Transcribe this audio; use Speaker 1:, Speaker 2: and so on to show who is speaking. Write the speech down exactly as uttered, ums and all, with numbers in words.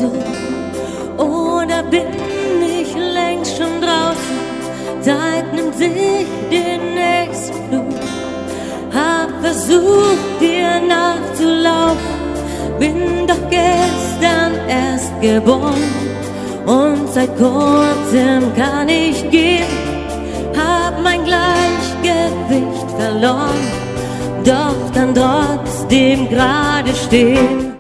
Speaker 1: zu? Oder bin ich längst schon draußen? Zeit nimmt sich den nächsten Flug. Hab versucht, dir nachzulaufen, bin doch gestern erst geboren und seit kurzem kann ich gehen. Hab mein Gleichgewicht verloren, doch dann trotzdem gerade stehen.